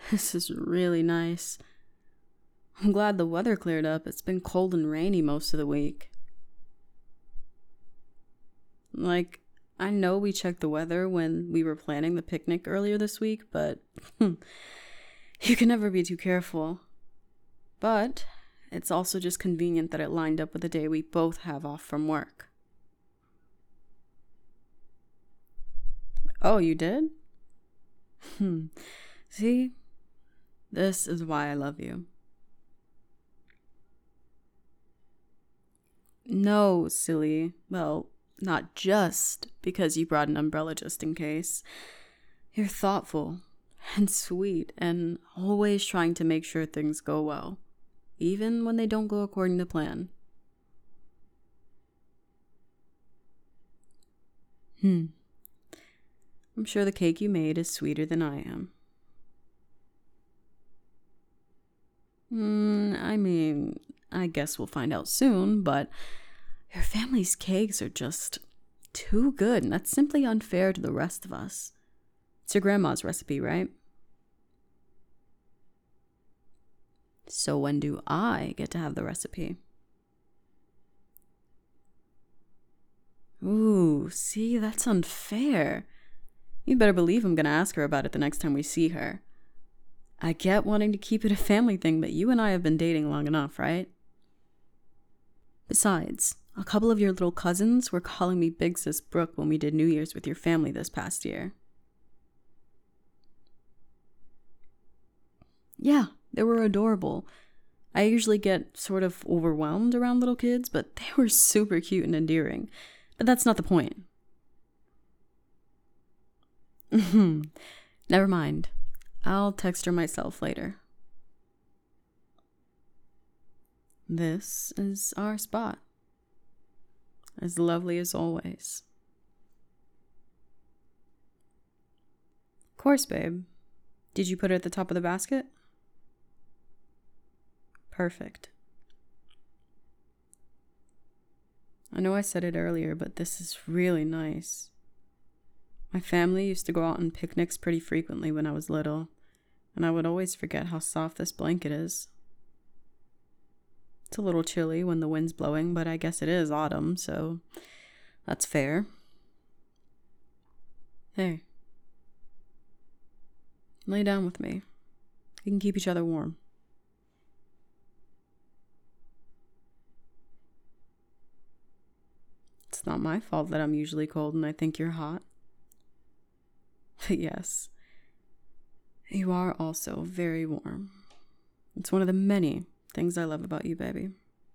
This is really nice. I'm glad the weather cleared up. It's been cold and rainy most of the week. Like, I know we checked the weather when we were planning the picnic earlier this week, but you can never be too careful. But it's also just convenient that it lined up with the day we both have off from work. Oh, you did? See? This is why I love you. No, silly. Well, not just because you brought an umbrella just in case. You're thoughtful and sweet and always trying to make sure things go well, even when they don't go according to plan. I'm sure the cake you made is sweeter than I am. I guess we'll find out soon, but your family's cakes are just too good, and that's simply unfair to the rest of us. It's your grandma's recipe, right? So when do I get to have the recipe? Ooh, see, that's unfair. You better believe I'm gonna ask her about it the next time we see her. I get wanting to keep it a family thing, but you and I have been dating long enough, right? Besides, a couple of your little cousins were calling me Big Sis Brooke when we did New Year's with your family this past year. Yeah, they were adorable. I usually get sort of overwhelmed around little kids, but they were super cute and endearing. But that's not the point. Never mind. I'll text her myself later. This is our spot. As lovely as always. Of course, babe. Did you put it at the top of the basket? Perfect. I know I said it earlier, but this is really nice. My family used to go out on picnics pretty frequently when I was little, and I would always forget how soft this blanket is. It's a little chilly when the wind's blowing, but I guess it is autumn, so that's fair. Hey, lay down with me. We can keep each other warm. It's not my fault that I'm usually cold and I think you're hot. But yes, you are also very warm. It's one of the many things I love about you, baby.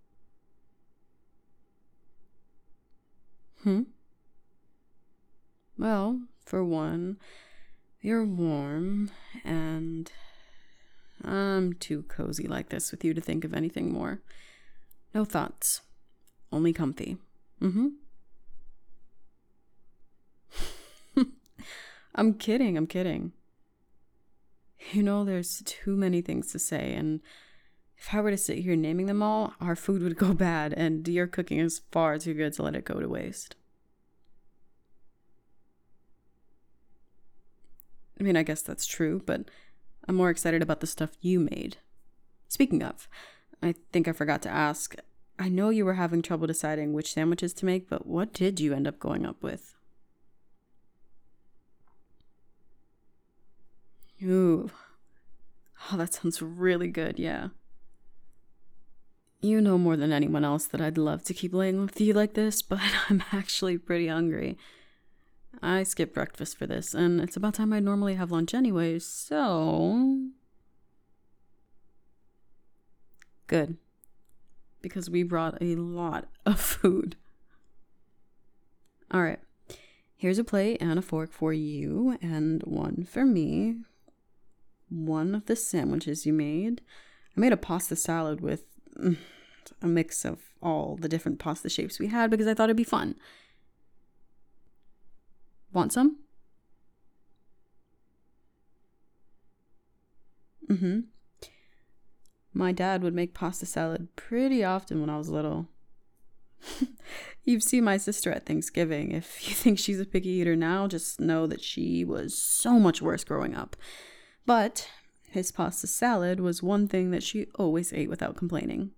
Well, for one, you're warm, and I'm too cozy like this with you to think of anything more. No thoughts, only comfy. I'm kidding. You know, there's too many things to say, and if I were to sit here naming them all, our food would go bad, and your cooking is far too good to let it go to waste. I mean, I guess that's true, but I'm more excited about the stuff you made. Speaking of, I think I forgot to ask. I know you were having trouble deciding which sandwiches to make, but what did you end up going up with? Ooh. Oh, that sounds really good, yeah. You know more than anyone else that I'd love to keep laying with you like this, but I'm actually pretty hungry. I skipped breakfast for this, and it's about time I normally have lunch anyway, so... Good. Because we brought a lot of food. Alright. Here's a plate and a fork for you, and one for me. One of the sandwiches you made. I made a pasta salad with a mix of all the different pasta shapes we had because I thought it'd be fun. Want some? My dad would make pasta salad pretty often when I was little. You've seen my sister at Thanksgiving. If you think she's a picky eater now, just know that she was so much worse growing up. But His pasta salad was one thing that she always ate without complaining.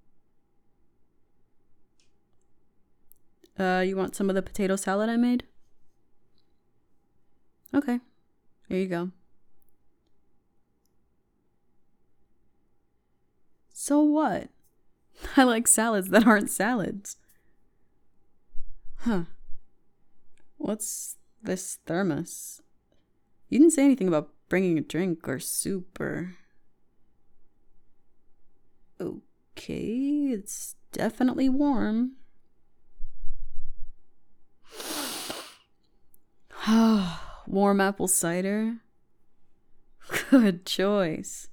You want some of the potato salad I made? Okay, here you go. So what? I like salads that aren't salads. Huh. What's this thermos? You didn't say anything about bringing a drink or soup or... Okay, it's definitely warm. Warm apple cider. Good choice.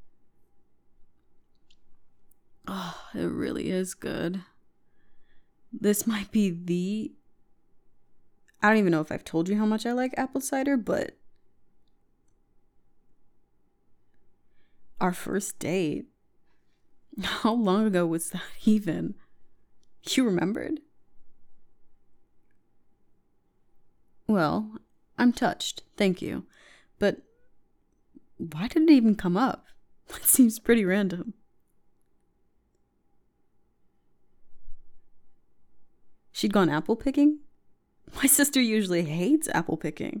Oh, it really is good. This might be the... I don't even know if I've told you how much I like apple cider, but... Our first date. How long ago was that even? You remembered? Well, I'm touched, thank you. But why did it even come up? It seems pretty random. She'd gone apple picking? My sister usually hates apple picking.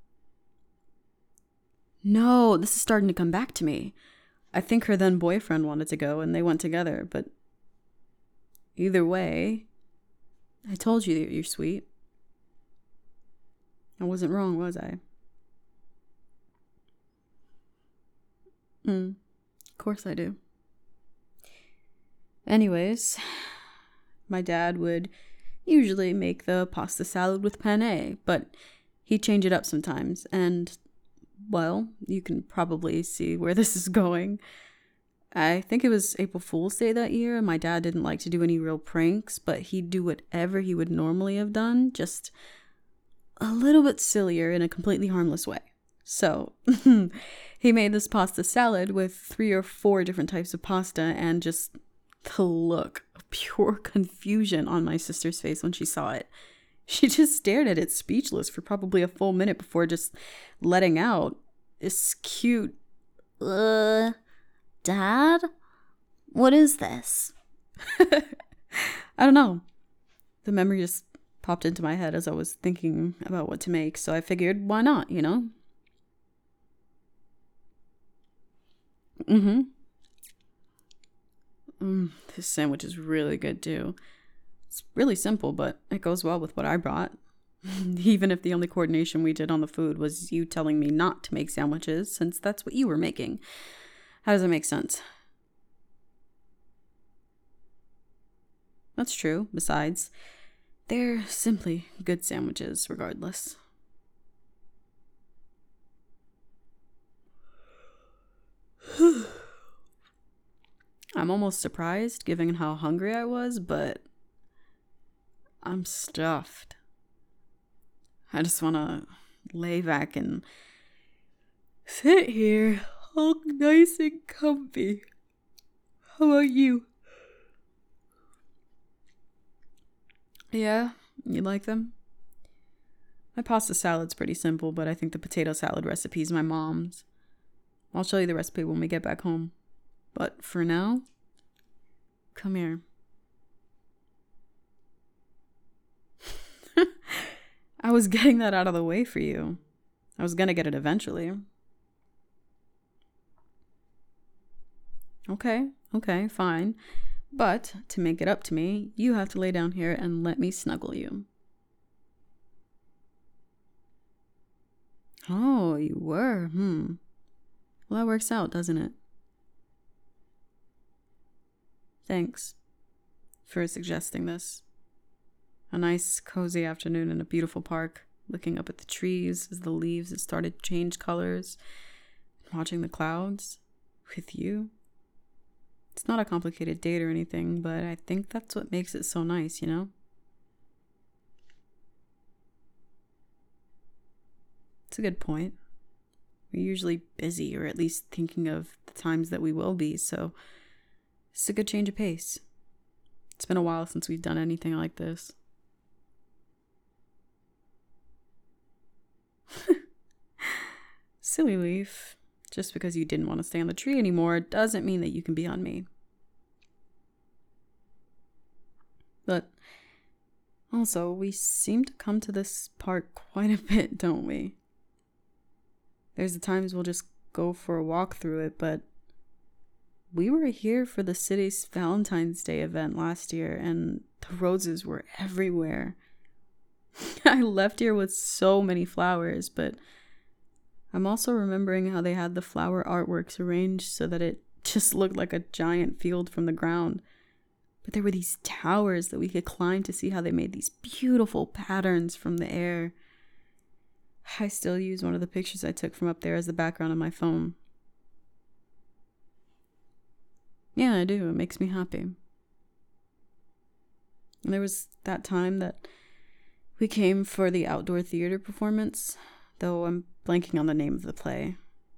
No, this is starting to come back to me. I think her then boyfriend wanted to go and they went together, but either way, I told you that you're sweet. I wasn't wrong, was I? Of course I do. Anyways, my dad would usually make the pasta salad with penne, but he'd change it up sometimes, and, well, you can probably see where this is going. I think it was April Fool's Day that year, and my dad didn't like to do any real pranks, but he'd do whatever he would normally have done, just a little bit sillier in a completely harmless way. So, he made this pasta salad with 3 or 4 different types of pasta, and just the look of pure confusion on my sister's face when she saw it. She just stared at it speechless for probably a full minute before just letting out this cute, Dad? What is this? I don't know. The memory just popped into my head as I was thinking about what to make, so I figured, why not, you know? This sandwich is really good too. It's really simple, but it goes well with what I brought. Even if the only coordination we did on the food was you telling me not to make sandwiches, since that's what you were making. How does that make sense? That's true. Besides, they're simply good sandwiches regardless. I'm almost surprised given how hungry I was, but I'm stuffed. I just want to lay back and sit here all nice and comfy. How about you? Yeah, you like them? My pasta salad's pretty simple, but I think the potato salad recipe is my mom's. I'll show you the recipe when we get back home. But for now, come here. I was getting that out of the way for you. I was gonna get it eventually. Okay, fine. But to make it up to me, you have to lay down here and let me snuggle you. Oh, you were? Well, that works out, doesn't it? Thanks for suggesting this. A nice, cozy afternoon in a beautiful park, looking up at the trees as the leaves had started to change colors, watching the clouds with you. It's not a complicated date or anything, but I think that's what makes it so nice, you know? It's a good point. We're usually busy, or at least thinking of the times that we will be, so it's a good change of pace. It's been a while since we've done anything like this. Silly Leaf. Just because you didn't want to stay on the tree anymore doesn't mean that you can be on me. But also, we seem to come to this park quite a bit, don't we? There's the times we'll just go for a walk through it, but we were here for the city's Valentine's Day event last year, and the roses were everywhere. I left here with so many flowers, but I'm also remembering how they had the flower artworks arranged so that it just looked like a giant field from the ground. But there were these towers that we could climb to see how they made these beautiful patterns from the air. I still use one of the pictures I took from up there as the background on my phone. Yeah, I do. It makes me happy. And there was that time that we came for the outdoor theater performance, though I'm blanking on the name of the play.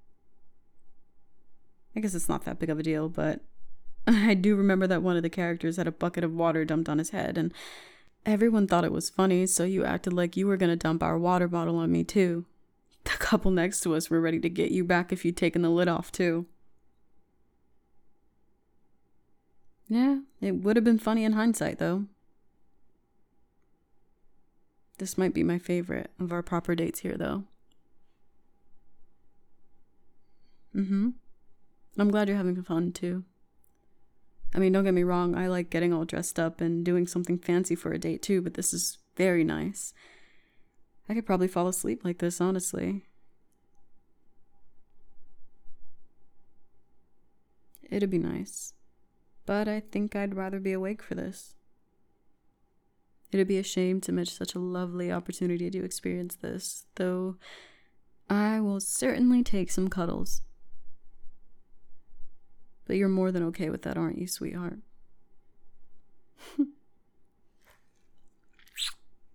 I guess it's not that big of a deal, but I do remember that one of the characters had a bucket of water dumped on his head, and everyone thought it was funny, so you acted like you were going to dump our water bottle on me too. The couple next to us were ready to get you back if you'd taken the lid off too. Yeah, it would have been funny in hindsight, though. This might be my favorite of our proper dates here, though. I'm glad you're having fun, too. I mean, don't get me wrong, I like getting all dressed up and doing something fancy for a date, too, but this is very nice. I could probably fall asleep like this, honestly. It'd be nice. But I think I'd rather be awake for this. It'd be a shame to miss such a lovely opportunity to experience this, though I will certainly take some cuddles. But you're more than okay with that, aren't you, sweetheart?